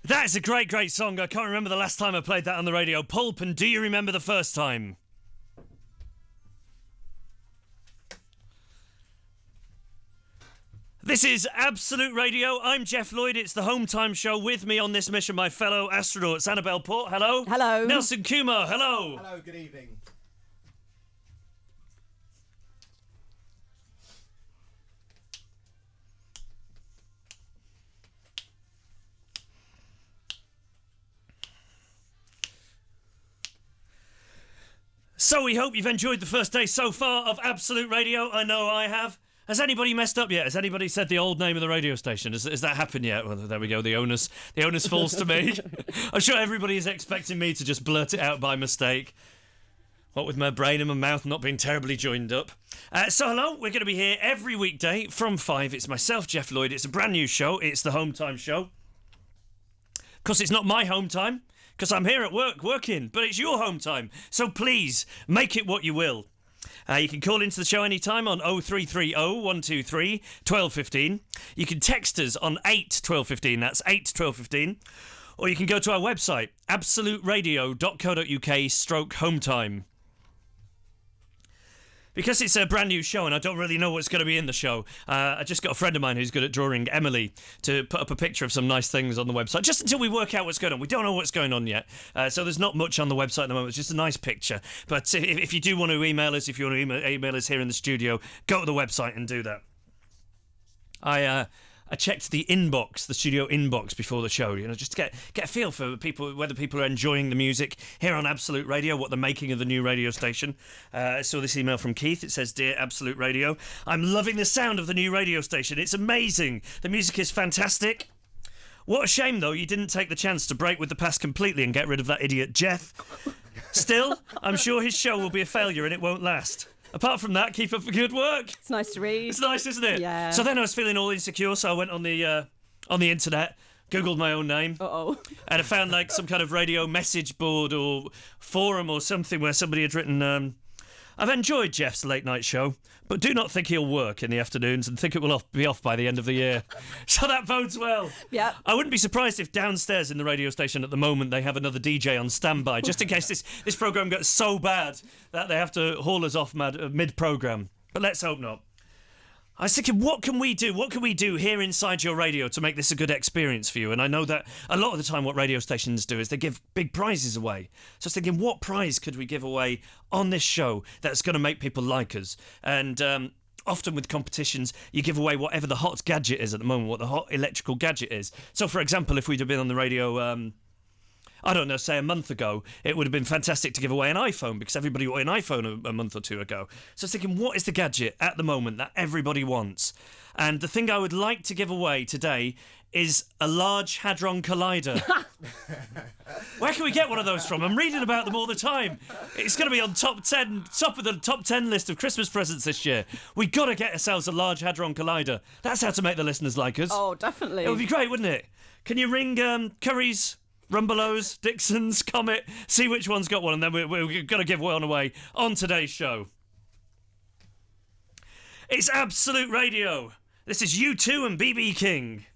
That is a great, great song. I can't remember the last time I played that on the radio. Pulp, and do you remember the first time? This is Absolute Radio. I'm Jeff Lloyd. It's the Home Time Show. With me on this mission, my fellow astronauts. Annabelle Port, hello. Hello. Nelson Kumar, hello. Hello, good evening. So we hope you've enjoyed the first day so far of Absolute Radio. I know I have. Has anybody messed up yet? Has anybody said the old name of the radio station? Has that happened yet? Well, there we go. The onus falls to me. I'm sure everybody is expecting me to just blurt it out by mistake. What with my brain and my mouth not being terribly joined up. So hello, we're going to be here every weekday from 5. It's myself, Jeff Lloyd. It's a brand new show. It's the Home Time Show. Of course, it's not my home time, because I'm here at work working, but it's your home time. So please, make it what you will. You can call into the show anytime on 0330 123 1215. You can text us on 8 1215, that's 8 1215. Or you can go to our website, absoluteradio.co.uk/hometime. Because it's a brand new show and I don't really know what's going to be in the show, I just got a friend of mine who's good at drawing, Emily, to put up a picture of some nice things on the website, just until we work out what's going on. We don't know what's going on yet, so there's not much on the website at the moment. It's just a nice picture. But if you do want to email us, if you want to email us here in the studio, go to the website and do that. I checked the inbox, the studio inbox before the show, just to get a feel for people, whether people are enjoying the music here on Absolute Radio, what they're making of the new radio station. I saw this email from Keith. It says, "Dear Absolute Radio, I'm loving the sound of the new radio station. It's amazing. The music is fantastic. What a shame, though, you didn't take the chance to break with the past completely and get rid of that idiot Jeff. Still, I'm sure his show will be a failure and it won't last. Apart from that, keep up the good work." It's nice to read. It's nice, isn't it? Yeah. So then I was feeling all insecure, so I went on the internet, Googled my own name. Uh-oh. And I found like some kind of radio message board or forum or something where somebody had written, "I've enjoyed Jeff's late night show, but do not think he'll work in the afternoons and think it will be off by the end of the year." So that bodes well. Yeah. I wouldn't be surprised if downstairs in the radio station at the moment they have another DJ on standby, just in case this programme gets so bad that they have to haul us off mid-programme. But let's hope not. I was thinking, what can we do? What can we do here inside your radio to make this a good experience for you? And I know that a lot of the time what radio stations do is they give big prizes away. So I was thinking, what prize could we give away on this show that's going to make people like us? And often with competitions, you give away whatever the hot gadget is at the moment, what the hot electrical gadget is. So, for example, if we'd have been on the radio... I don't know, say a month ago, it would have been fantastic to give away an iPhone because everybody wanted an iPhone a month or two ago. So I was thinking, what is the gadget at the moment that everybody wants? And the thing I would like to give away today is a Large Hadron Collider. Where can we get one of those from? I'm reading about them all the time. It's going to be on top of the top 10 list of Christmas presents this year. We've got to get ourselves a Large Hadron Collider. That's how to make the listeners like us. Oh, definitely. It would be great, wouldn't it? Can you ring Curry's, Rumbelows, Dixon's, Comet, see which one's got one, and then we're going to give one away on today's show. It's Absolute Radio. This is U2 and BB King.